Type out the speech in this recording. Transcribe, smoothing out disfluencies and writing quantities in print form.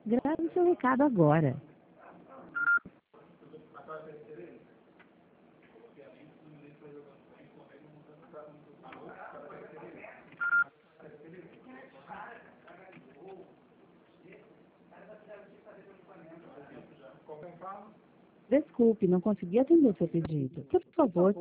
Grave seu recado agora. Desculpe, não consegui atender seu pedido. Por favor,